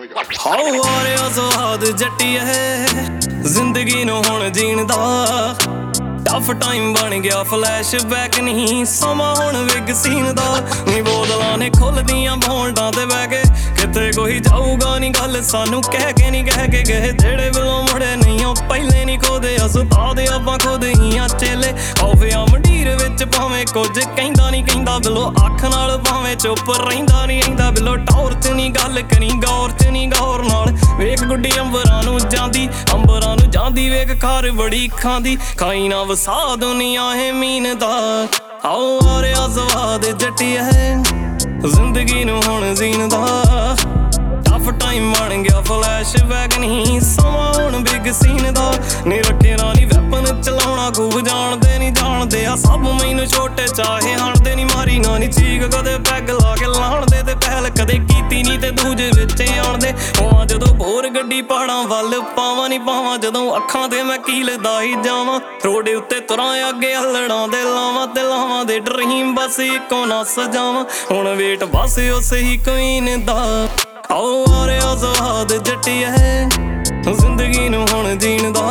how ਆ ਰਿਹਾ ਸਵਾਦ ਜੱਟੀਏ ਜ਼ਿੰਦਗੀ ਨੂੰ ਹੁਣ ਜੀਣ ਦਾ ਟਫ ਟਾਈਮ ਬਣ ਗਿਆ ਫਲੈਸ਼ਬੈਕ ਨਹੀਂ ਸਮਾਂ ਹੁਣ ਵਿਗ ਸੀਨ ਦਾ ਨੀ ਬੋਤਲਾਂ ਨੇ ਖੁੱਲਦੀਆਂ ਬੋਲਡਾਂ ਤੇ ਬਹਿ ਕੇ ਕਿਤੇ ਕੋਈ ਜਾਊਗਾ ਨੀ ਗੱਲ ਸਾਨੂੰ ਕਹਿ ਕੇ ਗਏ ਜਿਹੜੇ ਵੱਲੋਂ ਮੁੜੇ ਨਹੀਂ ਉਹ ਪਹਿਲੇ ਨੀ ਖੋਦੇ ਉਸਤਾਦ ਆਪਾਂ ਖੁਦ ਹੀ ਆ ਚੇਲੇ ਆਉਵਿਆ ਮੰਡੀਰ ਵਿੱਚ ਭਾਵੇਂ ਕੁਝ ਕਹਿੰਦਾ ਨੀ ਕਹਿੰਦਾ ਬਿਲੋ ਅੱਖ ਨਾਲ ਭਾਵੇਂ ਚੁੱਪ ਰਹਿੰਦਾ ਨੀ ਰਹਿੰਦਾ ਬਿਲੋ ਟੌਰ ਚ ਨੀ ਗੱਲ ਕਰੀ ਗੌਰ ਚ ਨੀ ਗੌਰ ਨਾਲ ਵੇਖ ਗੁੱਡੀ ਅੰਬਰਾਂ ਨੂੰ ਜਾਂਦੀ ਵੇਖ ਖਾਰ ਬੜੀ ਖਾਂਦੀ ਖਾਈ ਨਾ ਵਸਾ ਦੁਨੀਆ ਹੈ ਮੀਨ ਦਾ ਆਓ ਆ ਰਿਹਾ ਸਵਾਦ ਜੱਟੀਏ ਜ਼ਿੰਦਗੀ ਨੂੰ ਹੁਣ ਜੀਣ ਦਾ ਟਫ ਟਾਈਮ ਬਣ ਗਿਆ ਫਲੈਸ਼ਬੈਕ ਨਹੀਂ ਸਮਾਂ ਹੁਣ ਬਿਗ ਸੀਨ ਦਾ ਨੀ ਰੱਖੇ ਨਾ ਨੀ ਵੈਪਨ ਚਲਾਉਣਾ ਖੂਬ ਜਾਣਦੇ ਆ ਸਭ ਮੈਨੂੰ ਛੋਟੇ ਚਾਹੇ ਹਣਦੇ ਨੀ ਮਾਰੀ ਨਾ ਨੀ ਚੀਕ ਕਦੇ ਪੈਗ ਲਾ ਕੇ ਲਾਣਦੇ ਤੇ ਪਹਿਲ ਕਦੇ ਕੀਤੀ ਨੀ ਤੇ ਦੂਜੇ ਵਿੱਚ ਆਉਣਦੇ ਹੋਵਾਂ ਜਦੋਂ ਭੋਰ ਗੱਡੀ ਪਹਾੜਾਂ ਵੱਲ ਪਾਵਾਂ ਜਦੋਂ ਅੱਖਾਂ ਤੇ ਮੈਂ ਕੀਲਦਾ ਹੀ ਜਾਵਾਂ ਰੋਡੇ ਉੱਤੇ ਤੁਰਾਂ ਅੱਗੇ ਹੱਲੜਾਂ ਦੇ ਲਾਵਾਂ ਦੇ ਡਰੀਮ ਬਸ ਇੱਕੋ ਨਾ ਸਜਾਵਾਂ ਹੁਣ ਵੇਟ ਬਸ ਉਸੇ ਹੀ ਕੁਈਨ ਦਾ ਆਓ ਆ ਰਿਹਾ ਸਵਾਦ ਜੱਟੀਏ ਜ਼ਿੰਦਗੀ ਨੂੰ ਹੁਣ ਜੀਣ ਦਾ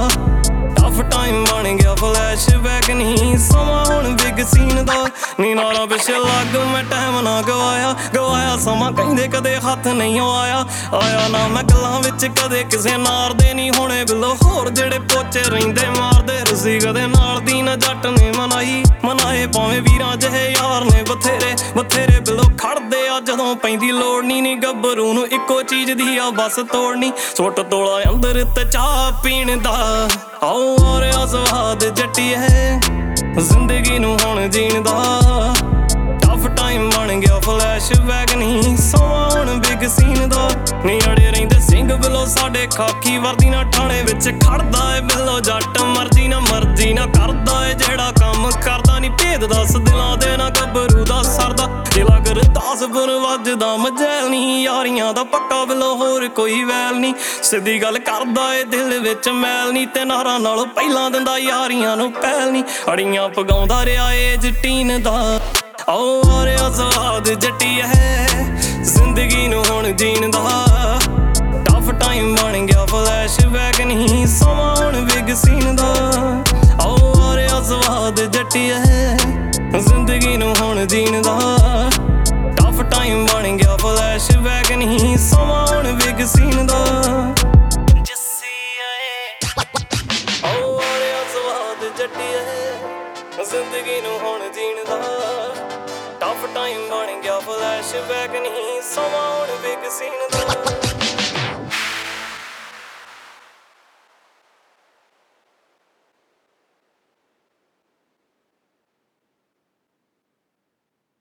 ਟਫ ਟਾਈਮ ਬਣ ਗਿਆ ਫਲੈਸ਼ਬੈਕ ਨਹੀਂ ਸਮਾਂ ਹੁਣ ਬਿਗ ਸੀਨ ਦਾ ਨੀ ਨਾਲਾਂ ਪਿੱਛੇ ਲੱਗ ਮੈਂ ਟਾਈਮ ਨਾ ਗਵਾਇਆ ਸਮਾਂ ਕਹਿੰਦੇ ਕਦੇ ਹੱਥ ਨਹੀਂ ਆਇਆ ਨਾ ਮੈਂ ਗੱਲਾਂ ਵਿੱਚ ਕਦੇ ਕਿਸੇ ਨਾਰ ਦੇ ਨਹੀਂ ਹੋਣੇ ਬਿਲੋ ਹੋਰ ਜਿਹੜੇ ਪੋਚੇ ਰਹਿੰਦੇ ਮਾਰਦੇ ਰਸੀ ਕਦੇ ਨਾਲ ਦੀ ਨਾ ਜੱਟ ਨੇ ਮਨਾਏ ਭਾਵੇਂ ਵੀਰਾਂ ਜਿਹੇ ਯਾਰ ਨੇ ਬਥੇਰੇ ਬਿਲੋ ਖੜਦੇ ਆ ਜਦੋਂ ਪੈਂਦੀ ਲੋੜ ਨੀ ਗੱਭਰੂ ਨੂੰ ਇੱਕੋ ਚੀਜ਼ ਦੀ ਆ ਬਸ ਤੋੜਨੀ ਸੁੱਟ ਤੋਲਾ ਅੰਦਰ ਤੇ ਚਾਹ ਪੀਣ ਦਾ ਆਓ ਆ ਰਿਹਾ ਸਵਾਦ ਜੱਟੀਏ ਜ਼ਿੰਦਗੀ ਨੂੰ ਹੁਣ ਜੀਣ ਦਾ ਟਫ ਟਾਈਮ ਬਣ ਗਿਆ ਫਲੈਸ਼ਬੈਕ ਨਹੀਂ ਸਮਾਂ ਹੁਣ ਬਿਗ ਸੀਨ ਦਾ ਨੀ ਅੜੇ ਰਹਿੰਦੇ ਸਿੰਘ ਬਿਲੋ ਸਾਡੇ ਖਾਕੀ ਵਰਦੀ ਨਾ ਠਾਣੇ ਵਿੱਚ ਖੜਦਾ ਏ ਬਿਲੋ ਜੱਟ ਮਰਜੀ ਨਾ ਕਰਦਾ ਏ ਜਿਹੜਾ ਕੰਮ ਕਰਦਾ ਨੀ ਭੇਦ ਦੱਸ ਦਿਲਾਂ ਦੇ ਨਾ ਗੱਭਰੂ ਦਾ ਸਰਦਾ ਦਿਲਾ ਗੁਰਦਾਸਪੁਰ ਵੱਜਦਾ ਮਜੈਲ ਨੀ ਯਾਰੀਆਂ ਦਾ ਪੱਕਾ ਬਿਲੋ ਹੋਰ ਕੋਈ ਵੈਲ ਨੀ ਸਿੱਧੀ ਗੱਲ ਕਰਦਾ ਏ ਦਿਲ ਵਿੱਚ ਮੈਲ ਨੀ ਤੇ ਨਾਰਾਂ ਨਾਲੋਂ ਪਹਿਲਾਂ ਦਿੰਦਾ ਯਾਰੀਆਂ ਨੂੰ ਪਹਿਲ ਨੀ ਅੜੀਆਂ ਪਗਾਉਂਦਾ ਰਿਹਾ ਏ ਜਟੀਨ ਦਾ ਆਓ ਆ ਰਿਹਾ ਸਵਾਦ ਜੱਟੀਏ ਜ਼ਿੰਦਗੀ ਨੂੰ ਹੁਣ ਜੀਣ ਦਾ ਟਫ ਟਾਈਮ ਬਣ ਗਿਆ ਫਲੈਸ਼ਬੈਕ ਨਹੀਂ ਸਮਾਂ ਹੁਣ ਬਿਗ ਸੀਨ ਦਾ ਆਓ ਆ ਰਿਹਾ ਸਵਾਦ ਜੱਟੀਏ ਜ਼ਿੰਦਗੀ ਨੂੰ ਹੁਣ ਜੀਣ ਦਾ ਟਫ ਟਾਈਮ ਬਣ ਗਿਆ ਫਲੈਸ਼ਬੈਕ ਨਹੀਂ ਸਮਾਂ ਹੁਣ ਬਿਗ ਸੀਨ ਦਾ ਆਓ ਆ ਰਿਹਾ ਸਵਾਦ ਜੱਟੀਏ ਜ਼ਿੰਦਗੀ ਨੂੰ ਹੁਣ ਜੀਣ ਦਾ ਟਫ ਟਾਈਮ ਬਣ ਗਿਆ ਫਲੈਸ਼ਬੈਕ ਨਹੀਂ ਸਮਾਂ ਹੁਣ ਬਿਗ ਸੀਨ ਦਾ